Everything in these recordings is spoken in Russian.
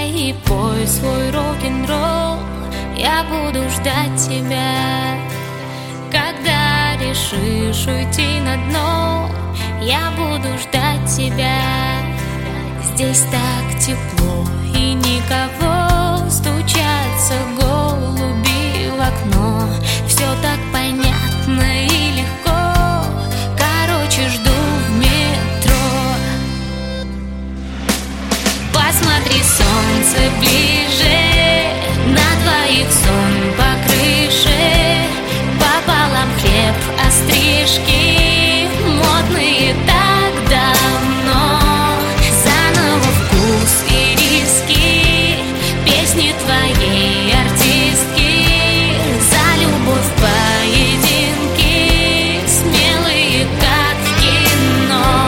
Играй и пой свой рок-н-ролл, я буду ждать тебя. Когда решишь уйти на дно, я буду ждать тебя. Здесь так тепло и никого, стучатся голуби в окно. Все так понятно и легко, короче, жду в метро. Посмотри, солнце ближе, на двоих сон по крыше, пополам хлеб, острижки, модные так давно. Заново вкус и риски, песни твоей артистки, за любовь поединки, смелые как в кино.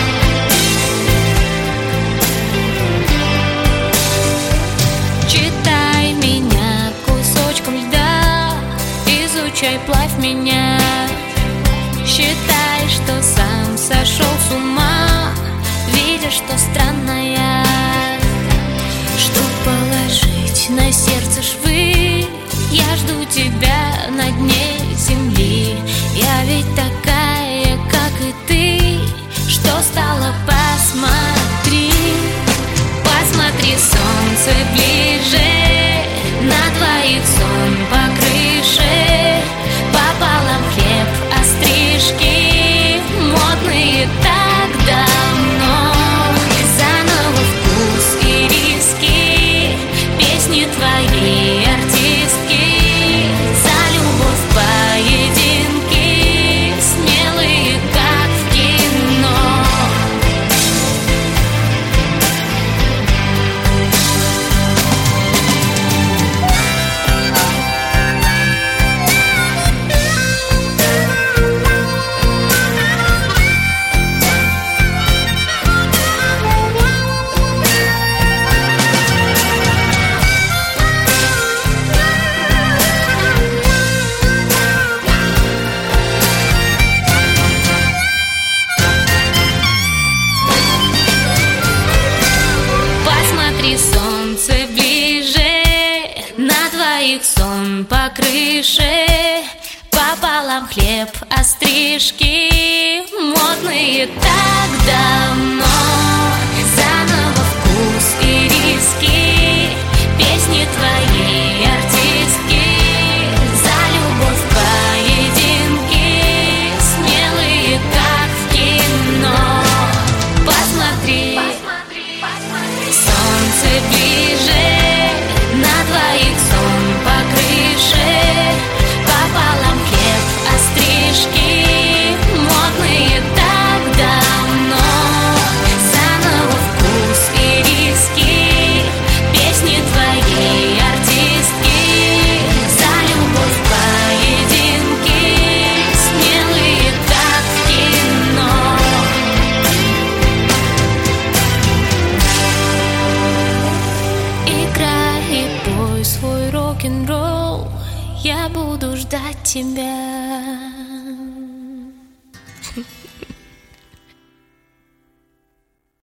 Читай меня кусочком льда, изучай, плавь меня. Считай, что сам сошел с ума, видя, что странная. Что положить на сердце швы, я жду тебя на дне земли. Я ведь такая, как и ты, что стало, посмотри. Посмотри, солнце ближе, на двоих сон по крыше, пополам хлеб, острижки, модные так давно. Заново вкус и риски, песни твоей артистки, за любовь поединки, смелые как в кино. Солнце ближе, на двоих сон по крыше, пополам хлеб, острижки, модные так давно. Заново вкус и риски, песни твоей артистки, за любовь поединки, смелые как в кино. Посмотри, солнце ближе, на двоих сон по крыше, пополам хлеб, острижки, модные так давно. Заново вкус и риски, песни твоей артистки, за любовь поединки, смелые как в кино. Играй и пой свой рок-н-ролл, я буду ждать тебя.